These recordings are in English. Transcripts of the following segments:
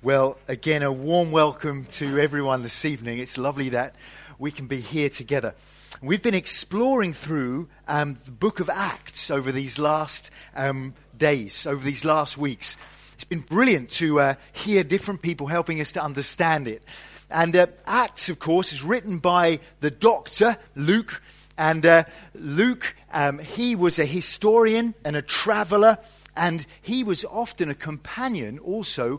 Well, again, a warm welcome to everyone this evening. It's lovely that we can be here together. We've been exploring through the book of Acts over these last days, over these last weeks. It's been brilliant to hear different people helping us to understand it. And Acts, of course, is written by the doctor, Luke. And Luke, he was a historian and a traveller. And he was often a companion also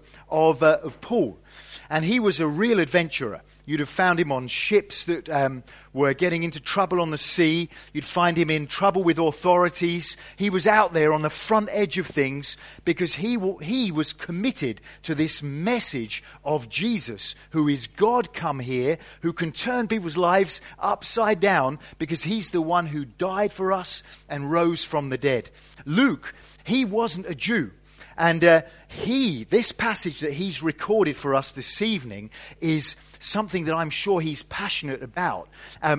of Paul. And he was a real adventurer. You'd have found him on ships that were getting into trouble on the sea. You'd find him in trouble with authorities. He was out there on the front edge of things because he was committed to this message of Jesus, who is God come here, who can turn people's lives upside down because he's the one who died for us and rose from the dead. Luke, he wasn't a Jew. And this passage that he's recorded for us this evening is something that I'm sure he's passionate about,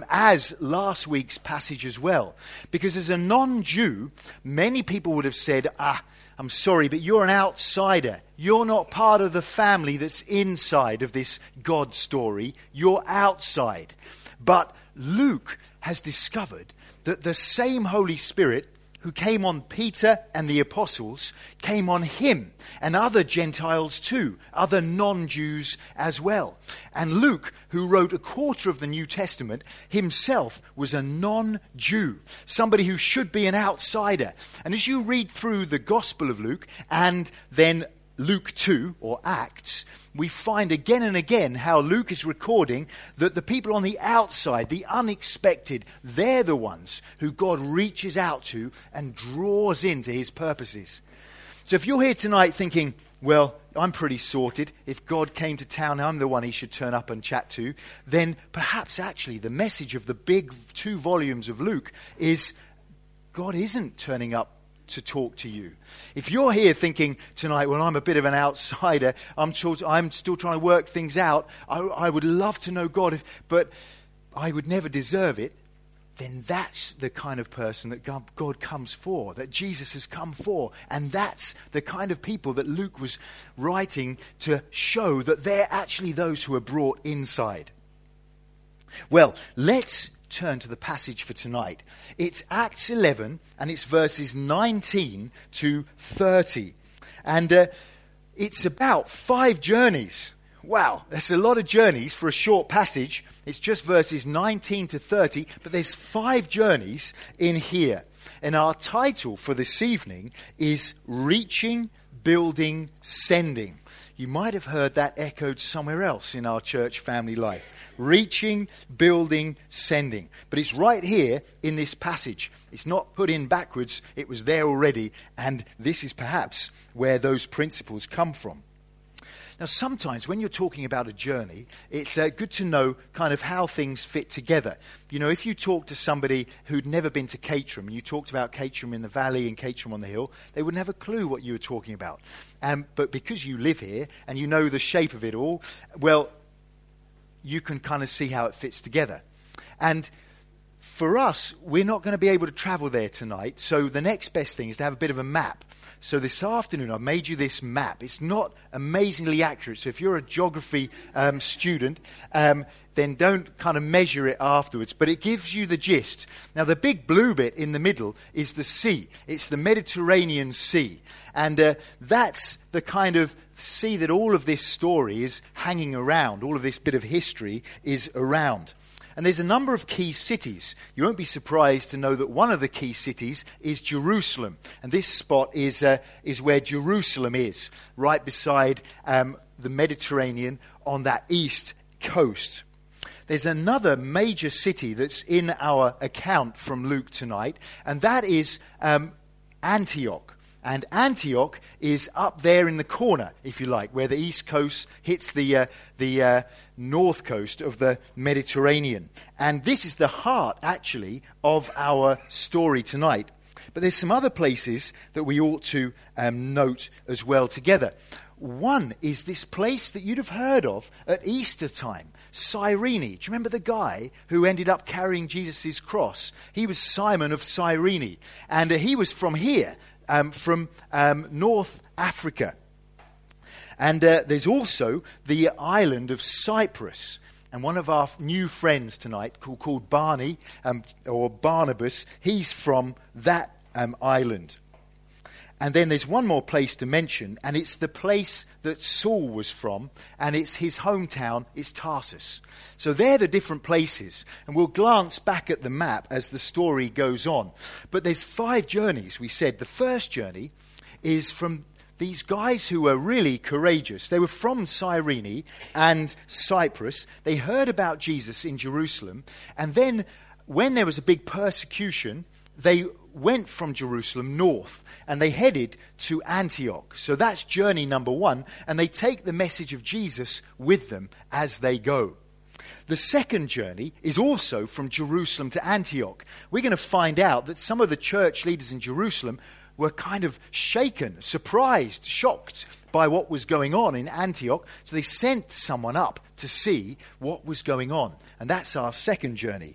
as last week's passage as well. Because as a non-Jew, many people would have said, I'm sorry, but you're an outsider. You're not part of the family that's inside of this God story. You're outside. But Luke has discovered that the same Holy Spirit who came on Peter and the apostles, came on him and other Gentiles too, other non-Jews as well. And Luke, who wrote a quarter of the New Testament, himself was a non-Jew, somebody who should be an outsider. And as you read through the Gospel of Luke and then Luke 2, or Acts, we find again and again how Luke is recording that the people on the outside, the unexpected, they're the ones who God reaches out to and draws into his purposes. So if you're here tonight thinking, well, I'm pretty sorted, if God came to town, I'm the one he should turn up and chat to, then perhaps actually the message of the big 2 volumes of Luke is God isn't turning up to talk to you. If you're here thinking tonight, well, I'm a bit of an outsider, I'm still trying to work things out, I would love to know God, but I would never deserve it, then that's the kind of person that God comes for, that Jesus has come for. And that's the kind of people that Luke was writing to show that they're actually those who are brought inside. Well, let's turn to the passage for tonight. It's Acts 11 and it's verses 19 to 30. And it's about 5 journeys. Wow, that's a lot of journeys for a short passage. It's just verses 19 to 30, but there's 5 journeys in here. And our title for this evening is Reaching, Building, Sending. You might have heard that echoed somewhere else in our church family life. Reaching, building, sending. But it's right here in this passage. It's not put in backwards. It was there already. And this is perhaps where those principles come from. Now, sometimes when you're talking about a journey, it's good to know kind of how things fit together. You know, if you talk to somebody who'd never been to Caterham, and you talked about Caterham in the valley and Caterham on the hill, they wouldn't have a clue what you were talking about. But because you live here and you know the shape of it all, well, you can kind of see how it fits together. And for us, we're not going to be able to travel there tonight, so the next best thing is to have a bit of a map. So this afternoon, I've made you this map. It's not amazingly accurate, so if you're a geography student, then don't kind of measure it afterwards, but it gives you the gist. Now, the big blue bit in the middle is the sea. It's the Mediterranean Sea, and that's the kind of sea that all of this story is hanging around, all of this bit of history is around. And there's a number of key cities. You won't be surprised to know that one of the key cities is Jerusalem. And this spot is where Jerusalem is, right beside the Mediterranean on that east coast. There's another major city that's in our account from Luke tonight, and that is Antioch. And Antioch is up there in the corner, if you like, where the east coast hits the north coast of the Mediterranean. And this is the heart, actually, of our story tonight. But there's some other places that we ought to note as well together. One is this place that you'd have heard of at Easter time, Cyrene. Do you remember the guy who ended up carrying Jesus' cross? He was Simon of Cyrene, and he was from here. From North Africa. And there's also the island of Cyprus. And one of our new friends tonight, called Barney, or Barnabas, he's from that island. And then there's one more place to mention, and it's the place that Saul was from, and it's his hometown, it's Tarsus. So they're the different places, and we'll glance back at the map as the story goes on. But there's 5 journeys, we said. The first journey is from these guys who were really courageous. They were from Cyrene and Cyprus. They heard about Jesus in Jerusalem, and then when there was a big persecution, they went from Jerusalem north and they headed to Antioch. So that's journey number 1, and they take the message of Jesus with them as they go. The second journey is also from Jerusalem to Antioch. We're going to find out that some of the church leaders in Jerusalem were kind of shaken, surprised, shocked by what was going on in Antioch. So they sent someone up to see what was going on. And that's our second journey.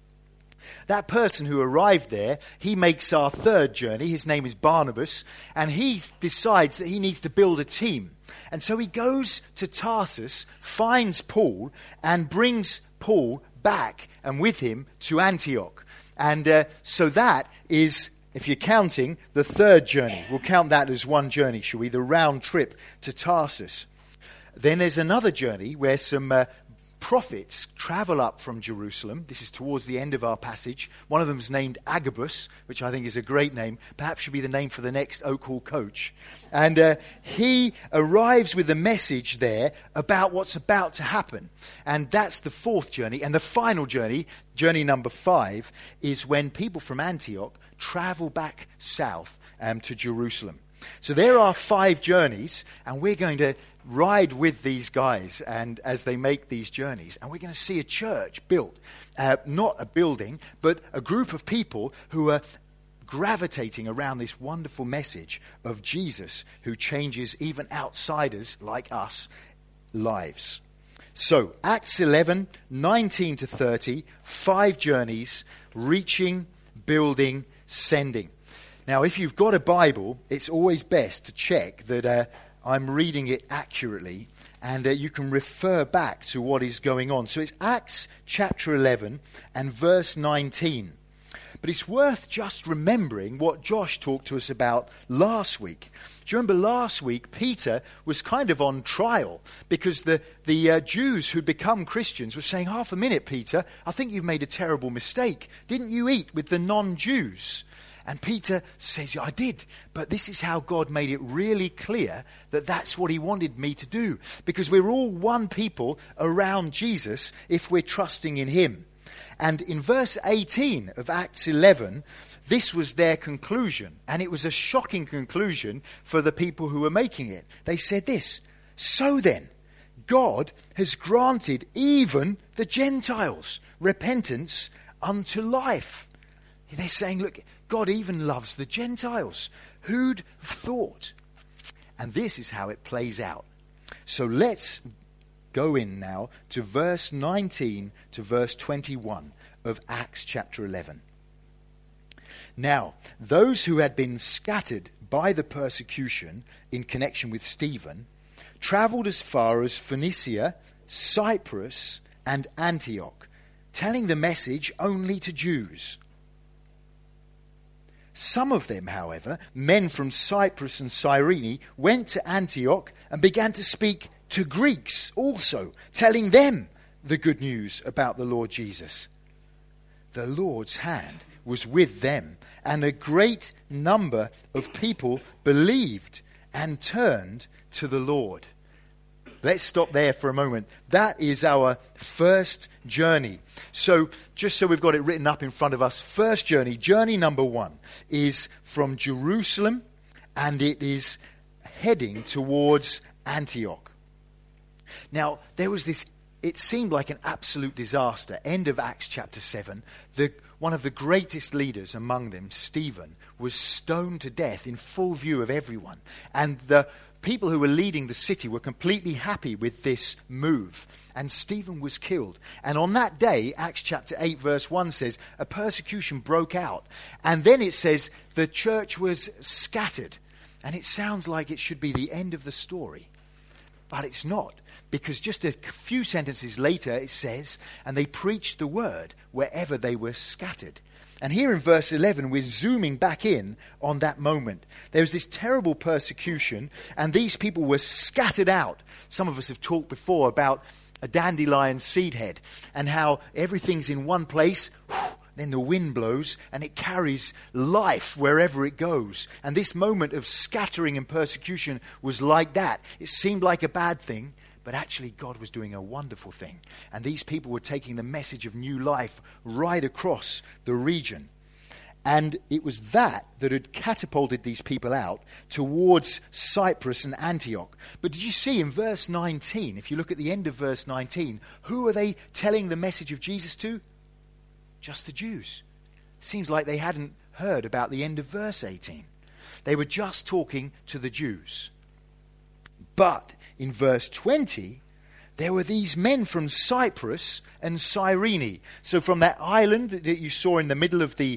That person who arrived there, he makes our third journey. His name is Barnabas, and he decides that he needs to build a team. And so he goes to Tarsus, finds Paul, and brings Paul back and with him to Antioch. And so that is, if you're counting, the third journey. We'll count that as one journey, shall we? The round trip to Tarsus. Then there's another journey where some prophets travel up from Jerusalem. This is towards the end of our passage. One of them is named Agabus, which I think is a great name. Perhaps should be the name for the next Oak Hall coach. And he arrives with a message there about what's about to happen. And that's the fourth journey. And the final journey, journey number 5, is when people from Antioch travel back south to Jerusalem. So there are 5 journeys, and we're going to ride with these guys and as they make these journeys, and we're going to see a church built, not a building, but a group of people who are gravitating around this wonderful message of Jesus, who changes even outsiders like us lives. So Acts 11, 19 to 30, 5 journeys, reaching, building, sending. Now, if you've got a Bible, it's always best to check that I'm reading it accurately, and you can refer back to what is going on. So it's Acts chapter 11 and verse 19. But it's worth just remembering what Josh talked to us about last week. Do you remember last week Peter was kind of on trial because the Jews who'd become Christians were saying, half a minute, Peter, I think you've made a terrible mistake. Didn't you eat with the non-Jews? And Peter says, yeah, I did, but this is how God made it really clear that that's what he wanted me to do, because we're all one people around Jesus if we're trusting in him. And in verse 18 of Acts 11, this was their conclusion, and it was a shocking conclusion for the people who were making it. They said this, so then, God has granted even the Gentiles repentance unto life. They're saying, look, God even loves the Gentiles. Who'd have thought? And this is how it plays out. So let's go in now to verse 19 to verse 21 of Acts chapter 11. Now, those who had been scattered by the persecution in connection with Stephen travelled as far as Phoenicia, Cyprus, and Antioch, telling the message only to Jews. Some of them, however, men from Cyprus and Cyrene, went to Antioch and began to speak to Greeks also, telling them the good news about the Lord Jesus. The Lord's hand was with them, and a great number of people believed and turned to the Lord. Let's stop there for a moment. That is our first journey. So, just so we've got it written up in front of us, first journey, journey number 1, is from Jerusalem, and it is heading towards Antioch. Now, there was this, it seemed like an absolute disaster. End of Acts chapter 7. One of the greatest leaders among them, Stephen, was stoned to death in full view of everyone. And the people who were leading the city were completely happy with this move. And Stephen was killed. And on that day, Acts chapter 8 verse 1 says, a persecution broke out. And then it says the church was scattered. And it sounds like it should be the end of the story. But it's not, because just a few sentences later it says, and they preached the word wherever they were scattered. And here in verse 11, we're zooming back in on that moment. There was this terrible persecution, and these people were scattered out. Some of us have talked before about a dandelion seed head and how everything's in one place, then the wind blows and it carries life wherever it goes. And this moment of scattering and persecution was like that. It seemed like a bad thing, but actually God was doing a wonderful thing. And these people were taking the message of new life right across the region. And it was that had catapulted these people out towards Cyprus and Antioch. But did you see in verse 19, if you look at the end of verse 19, who are they telling the message of Jesus to? Just the Jews. Seems like they hadn't heard about the end of verse 18. They were just talking to the Jews. But in verse 20, there were these men from Cyprus and Cyrene. So from that island that you saw in the middle of the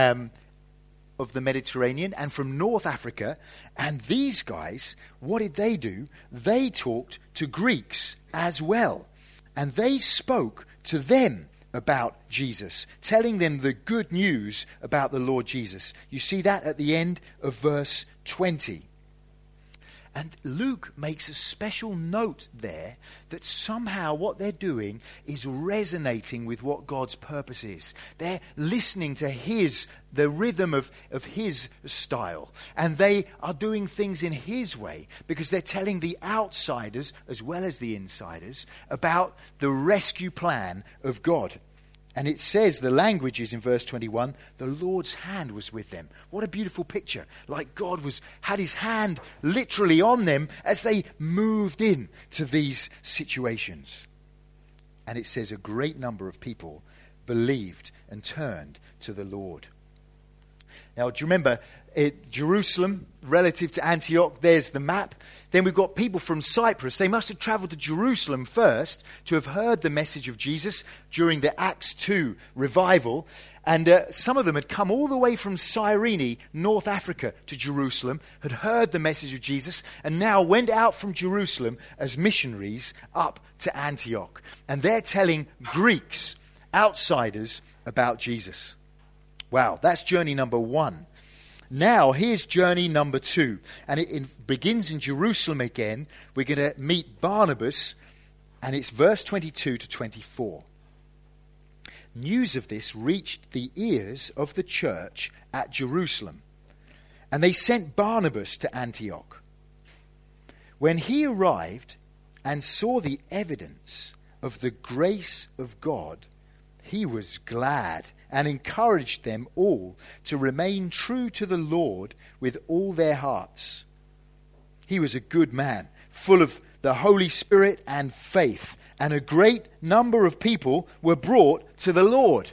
Mediterranean, and from North Africa. And these guys, what did they do? They talked to Greeks as well. And they spoke to them about Jesus, telling them the good news about the Lord Jesus. You see that at the end of verse 20. And Luke makes a special note there that somehow what they're doing is resonating with what God's purpose is. They're listening to the rhythm of his style. And they are doing things in his way because they're telling the outsiders as well as the insiders about the rescue plan of God. And it says, the language is in verse 21, the Lord's hand was with them. What a beautiful picture. Like God had his hand literally on them as they moved in to these situations. And it says a great number of people believed and turned to the Lord. Now, do you remember Jerusalem relative to Antioch? There's the map. Then we've got people from Cyprus. They must have travelled to Jerusalem first to have heard the message of Jesus during the Acts 2 revival. And some of them had come all the way from Cyrene, North Africa, to Jerusalem, had heard the message of Jesus, and now went out from Jerusalem as missionaries up to Antioch. And they're telling Greeks, outsiders, about Jesus. Wow, that's journey number 1. Now, here's journey number 2. And it begins in Jerusalem again. We're going to meet Barnabas, and it's verse 22 to 24. News of this reached the ears of the church at Jerusalem, and they sent Barnabas to Antioch. When he arrived and saw the evidence of the grace of God, he was glad and encouraged them all to remain true to the Lord with all their hearts. He was a good man, full of the Holy Spirit and faith, and a great number of people were brought to the Lord.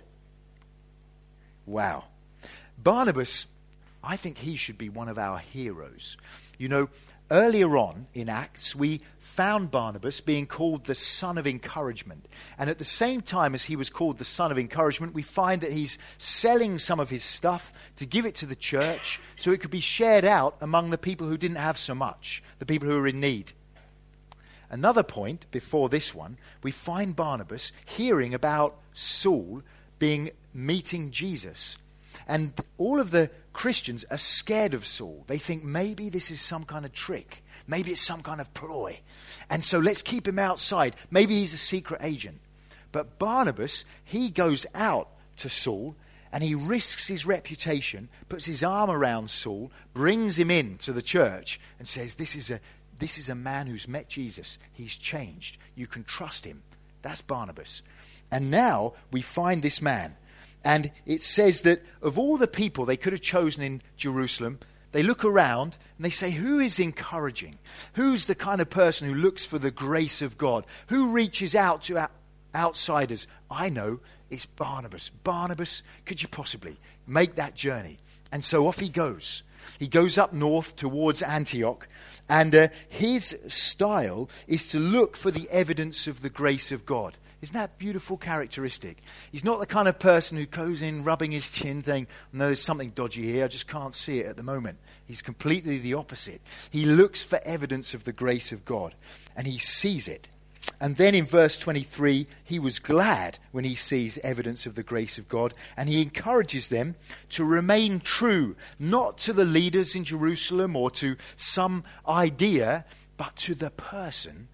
Wow. Barnabas, I think he should be one of our heroes. You know, earlier on in Acts, we found Barnabas being called the son of encouragement. And at the same time as he was called the son of encouragement, we find that he's selling some of his stuff to give it to the church so it could be shared out among the people who didn't have so much, the people who were in need. Another point before this one, we find Barnabas hearing about Saul meeting Jesus. And all of the Christians are scared of Saul. They think maybe this is some kind of trick. Maybe it's some kind of ploy. And so let's keep him outside. Maybe he's a secret agent. But Barnabas, he goes out to Saul and he risks his reputation, puts his arm around Saul, brings him in to the church and says, this is a man who's met Jesus. He's changed. You can trust him. That's Barnabas. And now we find this man. And it says that of all the people they could have chosen in Jerusalem, they look around and they say, who is encouraging? Who's the kind of person who looks for the grace of God? Who reaches out to outsiders? I know, it's Barnabas. Barnabas, could you possibly make that journey? And so off he goes. He goes up north towards Antioch, and his style is to look for the evidence of the grace of God. Isn't that a beautiful characteristic? He's not the kind of person who goes in rubbing his chin saying, no, there's something dodgy here, I just can't see it at the moment. He's completely the opposite. He looks for evidence of the grace of God, and he sees it. And then in verse 23, he was glad when he sees evidence of the grace of God, and he encourages them to remain true, not to the leaders in Jerusalem or to some idea, but to the person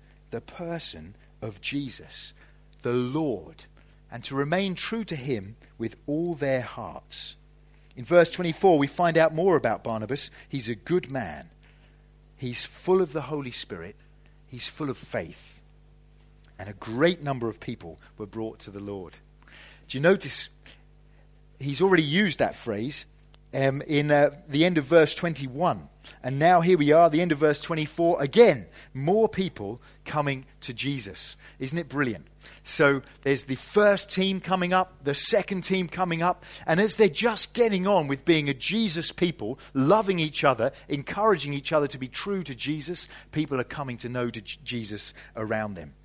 of Jesus, the Lord, and to remain true to him with all their hearts. In verse 24, we find out more about Barnabas. He's a good man. He's full of the Holy Spirit. He's full of faith. And a great number of people were brought to the Lord. Do you notice he's already used that phrase in the end of verse 21. And now here we are, the end of verse 24. Again, more people coming to Jesus. Isn't it brilliant? So there's the first team coming up, the second team coming up. And as they're just getting on with being a Jesus people, loving each other, encouraging each other to be true to Jesus, people are coming to know Jesus around them.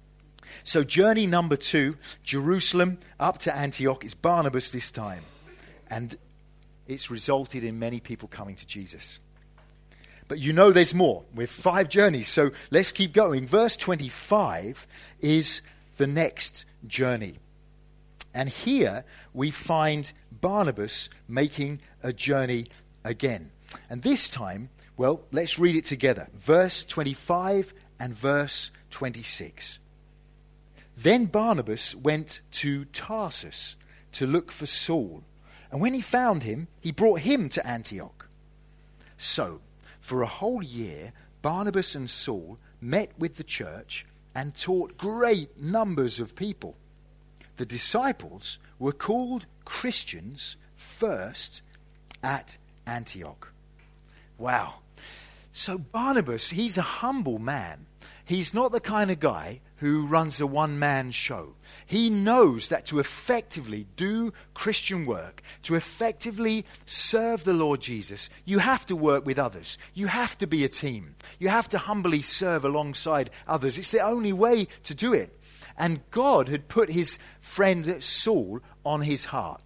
So journey number 2, Jerusalem up to Antioch, is Barnabas this time. And it's resulted in many people coming to Jesus. But you know there's more. We're 5 journeys, so let's keep going. Verse 25 is the next journey. And here we find Barnabas making a journey again. And this time, well, let's read it together. Verse 25 and verse 26. Then Barnabas went to Tarsus to look for Saul. And when he found him, he brought him to Antioch. So, for a whole year, Barnabas and Saul met with the church and taught great numbers of people. The disciples were called Christians first at Antioch. Wow. So Barnabas, he's a humble man. He's not the kind of guy who runs a one-man show. He knows that to effectively do Christian work, to effectively serve the Lord Jesus, you have to work with others. You have to be a team. You have to humbly serve alongside others. It's the only way to do it. And God had put his friend Saul on his heart.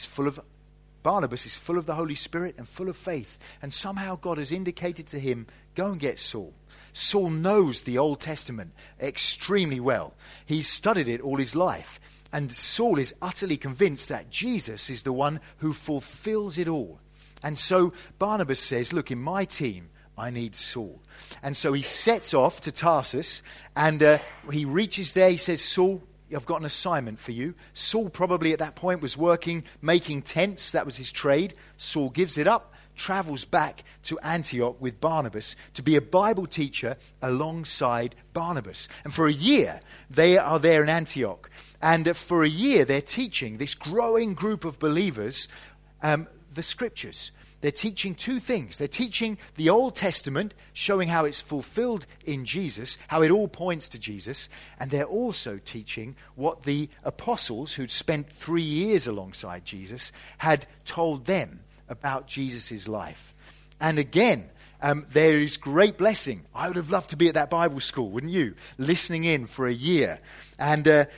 Barnabas is full of the Holy Spirit and full of faith. And somehow God has indicated to him, go and get Saul. Saul knows the Old Testament extremely well. He's studied it all his life. And Saul is utterly convinced that Jesus is the one who fulfills it all. And so Barnabas says, look, in my team, I need Saul. And so he sets off to Tarsus, and he reaches there. He says, Saul, I've got an assignment for you. Saul probably at that point was working, making tents. That was his trade. Saul gives it up, travels back to Antioch with Barnabas to be a Bible teacher alongside Barnabas. And for a year, they are there in Antioch. And for a year, they're teaching this growing group of believers the Scriptures. They're teaching 2 things. They're teaching the Old Testament, showing how it's fulfilled in Jesus, how it all points to Jesus. And they're also teaching what the apostles, who'd spent 3 years alongside Jesus, had told them about Jesus' life. And again, there is great blessing. I would have loved to be at that Bible school, wouldn't you? Listening in for a year. And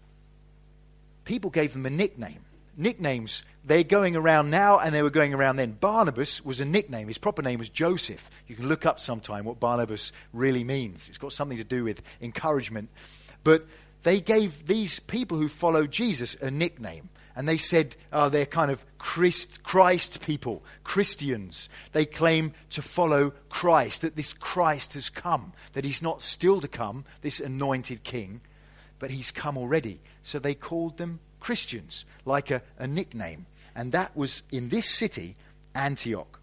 people gave them a nickname. Nicknames, they're going around now and they were going around then. Barnabas was a nickname. His proper name was Joseph. You can look up sometime what Barnabas really means. It's got something to do with encouragement. But they gave these people who follow Jesus a nickname. And they said, they're kind of Christ people, Christians. They claim to follow Christ, that this Christ has come, that he's not still to come, this anointed king, but he's come already. So they called them Christians, like a nickname. And that was in this city, Antioch.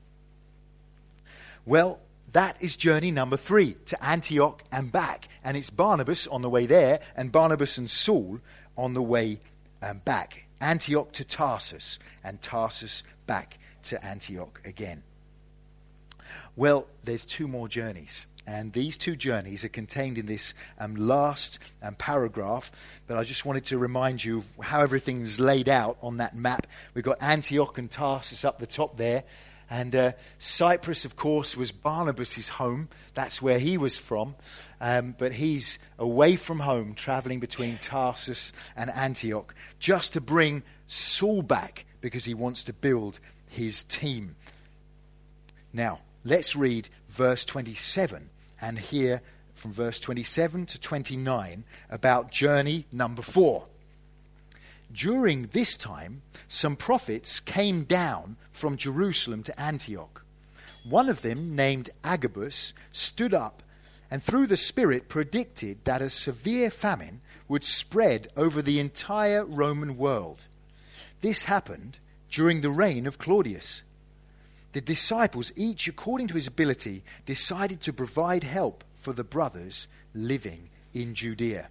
Well, that is journey number 3, to Antioch and back. And it's Barnabas on the way there, and Barnabas and Saul on the way back. Antioch to Tarsus, and Tarsus back to Antioch again. Well, there's 2 more journeys. And these 2 journeys are contained in this last paragraph. But I just wanted to remind you of how everything's laid out on that map. We've got Antioch and Tarsus up the top there. And Cyprus, of course, was Barnabas' home. That's where he was from. But he's away from home, traveling between Tarsus and Antioch, just to bring Saul back because he wants to build his team. Now, let's read verse 27 and hear from verse 27 to 29 about journey number 4. During this time, some prophets came down from Jerusalem to Antioch. One of them, named Agabus, stood up and through the Spirit predicted that a severe famine would spread over the entire Roman world. This happened during the reign of Claudius. The disciples, each according to his ability, decided to provide help for the brothers living in Judea.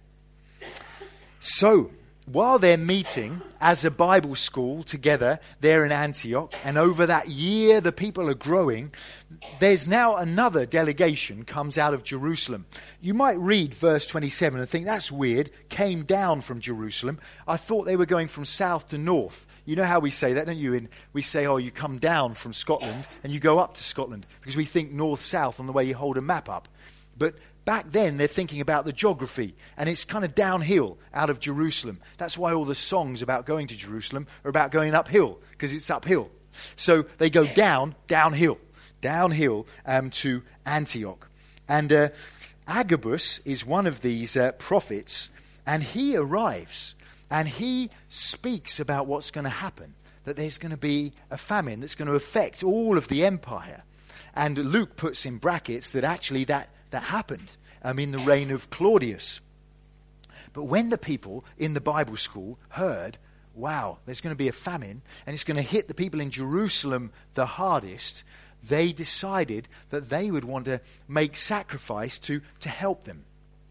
So, while they're meeting as a Bible school together there in Antioch, and over that year the people are growing, there's now another delegation comes out of Jerusalem. You might read verse 27 and think, that's weird, came down from Jerusalem. I thought they were going from south to north. You know how we say that, don't you? We say, oh, you come down from Scotland and you go up to Scotland, because we think north-south on the way you hold a map up. But back then, they're thinking about the geography, and it's kind of downhill out of Jerusalem. That's why all the songs about going to Jerusalem are about going uphill, because it's uphill. So they go downhill to Antioch. And Agabus is one of these prophets, and he arrives, and he speaks about what's going to happen, that there's going to be a famine that's going to affect all of the empire. And Luke puts in brackets that actually that happened in the reign of Claudius. But when the people in the Bible school heard, wow, there's going to be a famine and it's going to hit the people in Jerusalem the hardest, they decided that they would want to make sacrifice to help them.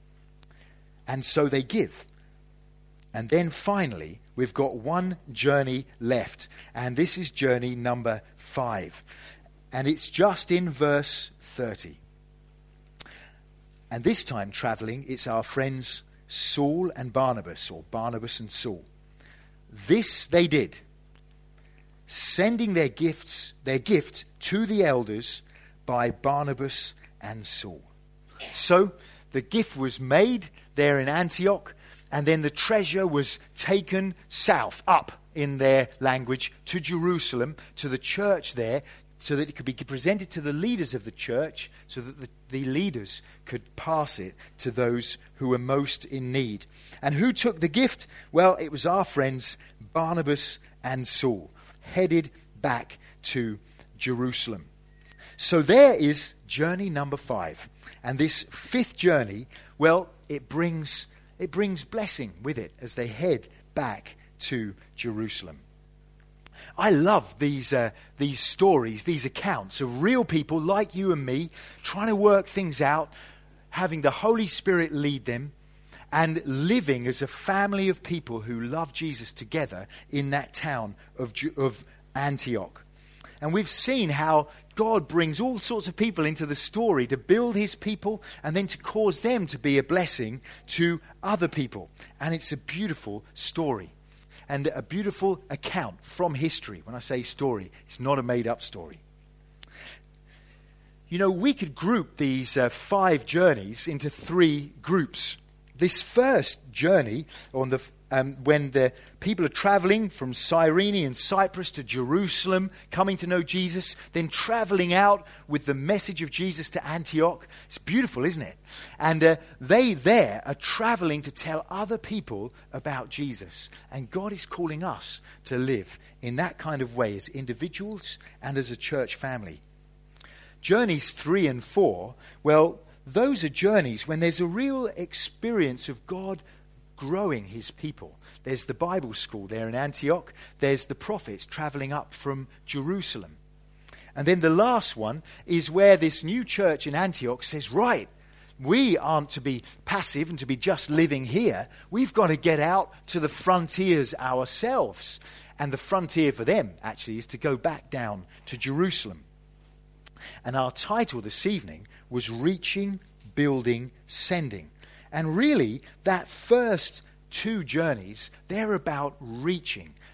And so they give. And then finally, we've got one journey left. And this is journey number 5. And it's just in verse 30. And this time traveling, it's our friends Saul and Barnabas, or Barnabas and Saul. This they did, sending their gift to the elders by Barnabas and Saul. So the gift was made there in Antioch, and then the treasure was taken south, up in their language, to Jerusalem, to the church there, so that it could be presented to the leaders of the church, so that the leaders could pass it to those who were most in need. And who took the gift? Well, it was our friends Barnabas and Saul, headed back to Jerusalem. So there is journey number 5. And this 5th journey, well, it brings blessing with it as they head back to Jerusalem. I love these stories, these accounts of real people like you and me trying to work things out, having the Holy Spirit lead them, and living as a family of people who love Jesus together in that town of Antioch. And we've seen how God brings all sorts of people into the story to build his people and then to cause them to be a blessing to other people. And it's a beautiful story. And a beautiful account from history. When I say story, it's not a made-up story. You know, we could group these 5 journeys into 3 groups. This first journey, when the people are traveling from Cyrene and Cyprus to Jerusalem, coming to know Jesus, then traveling out with the message of Jesus to Antioch. It's beautiful, isn't it? And they there are traveling to tell other people about Jesus. And God is calling us to live in that kind of way as individuals and as a church family. Journeys 3 and 4, well, those are journeys when there's a real experience of God growing his people. There's the Bible school there in Antioch. There's the prophets traveling up from Jerusalem. And then the last one is where this new church in Antioch says, right, we aren't to be passive and to be just living here. We've got to get out to the frontiers ourselves. And the frontier for them, actually, is to go back down to Jerusalem. And our title this evening was Reaching, Building, Sending. And really, that first 2 journeys, they're about reaching,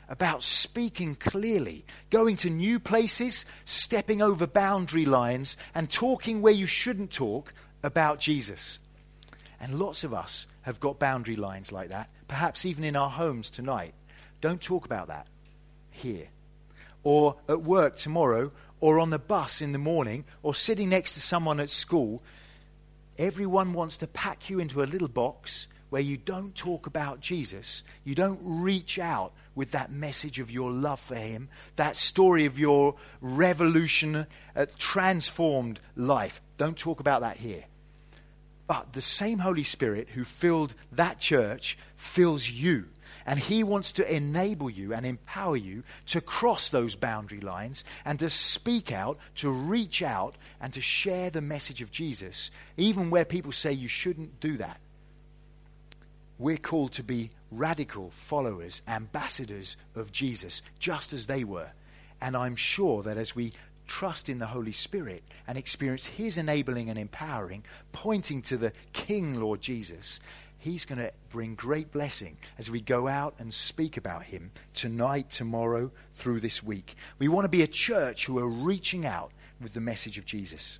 about speaking clearly, going to new places, stepping over boundary lines, and talking where you shouldn't talk about Jesus. And lots of us have got boundary lines like that, perhaps even in our homes tonight. Don't talk about that here, or at work tomorrow, or on the bus in the morning, or sitting next to someone at school. Everyone wants to pack you into a little box where you don't talk about Jesus. You don't reach out with that message of your love for him, that story of your revolution, transformed life. Don't talk about that here. But the same Holy Spirit who filled that church fills you. And he wants to enable you and empower you to cross those boundary lines and to speak out, to reach out and to share the message of Jesus, even where people say you shouldn't do that. We're called to be radical followers, ambassadors of Jesus, just as they were. And I'm sure that as we trust in the Holy Spirit and experience his enabling and empowering, pointing to the King, Lord Jesus, he's going to bring great blessing as we go out and speak about him tonight, tomorrow, through this week. We want to be a church who are reaching out with the message of Jesus.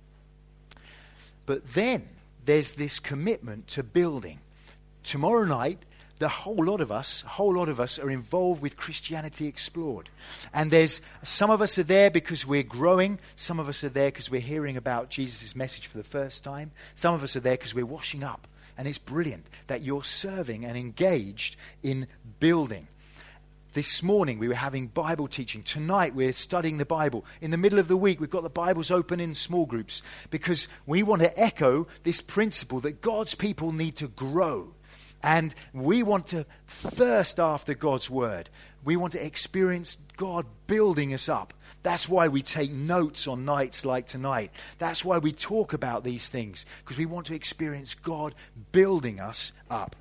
But then there's this commitment to building. Tomorrow night, a whole lot of us are involved with Christianity Explored. And there's some of us are there because we're growing. Some of us are there because we're hearing about Jesus' message for the first time. Some of us are there because we're washing up. And it's brilliant that you're serving and engaged in building. This morning we were having Bible teaching. Tonight we're studying the Bible. In the middle of the week we've got the Bibles open in small groups because we want to echo this principle that God's people need to grow. And we want to thirst after God's word. We want to experience God building us up. That's why we take notes on nights like tonight. That's why we talk about these things, because we want to experience God building us up.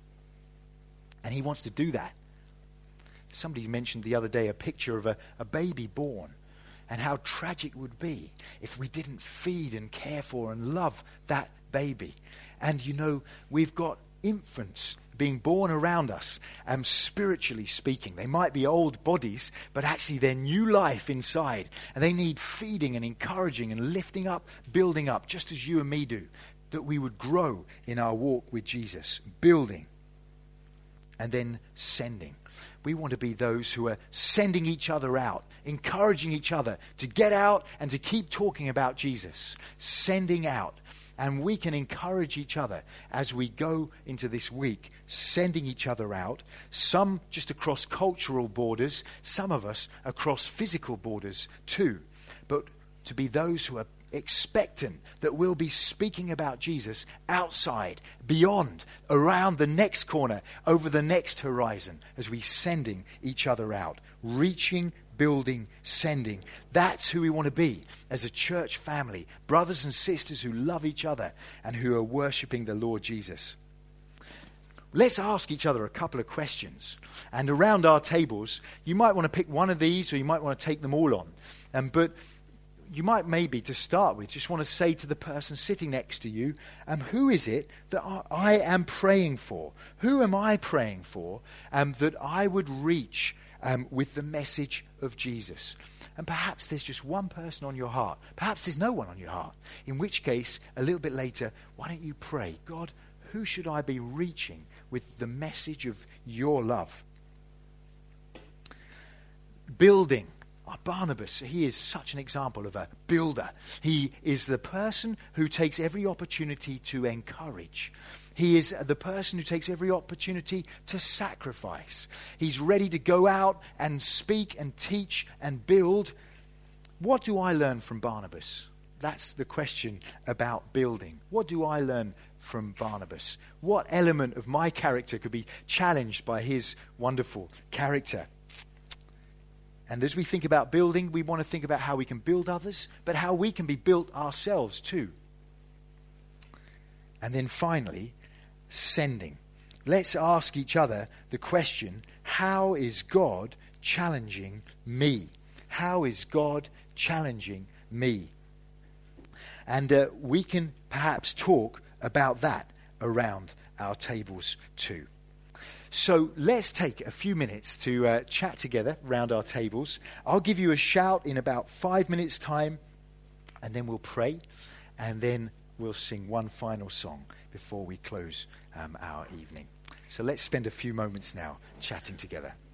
And he wants to do that. Somebody mentioned the other day a picture of a baby born, and how tragic it would be if we didn't feed and care for and love that baby. And you know, we've got infants being born around us, spiritually speaking. They might be old bodies, but actually they're new life inside. And they need feeding and encouraging and lifting up, building up, just as you and me do. That we would grow in our walk with Jesus, building and then sending. We want to be those who are sending each other out, encouraging each other to get out and to keep talking about Jesus, sending out. And we can encourage each other as we go into this week, sending each other out, some just across cultural borders, some of us across physical borders too. But to be those who are expectant that we'll be speaking about Jesus outside, beyond, around the next corner, over the next horizon, as we sending each other out, reaching, building, sending. That's who we want to be as a church family, brothers and sisters who love each other and who are worshipping the Lord Jesus. Let's ask each other a couple of questions. And around our tables, you might want to pick one of these or you might want to take them all on. But you might maybe, to start with, just want to say to the person sitting next to you, who is it that I am praying for? Who am I praying for that I would reach with the message of Jesus? And perhaps there's just one person on your heart. Perhaps there's no one on your heart. In which case, a little bit later, why don't you pray, God, who should I be reaching with the message of your love? Building. Barnabas, he is such an example of a builder. He is the person who takes every opportunity to encourage. He is the person who takes every opportunity to sacrifice. He's ready to go out and speak and teach and build. What do I learn from Barnabas? That's the question about building. What do I learn from Barnabas? What element of my character could be challenged by his wonderful character? And as we think about building, we want to think about how we can build others, but how we can be built ourselves too. And then finally, sending. Let's ask each other the question, how is God challenging me? How is God challenging me? And we can perhaps talk about that around our tables too. So let's take a few minutes to chat together around our tables. I'll give you a shout in about 5 minutes' time, and then we'll pray, and then we'll sing one final song before we close our evening. So let's spend a few moments now chatting together.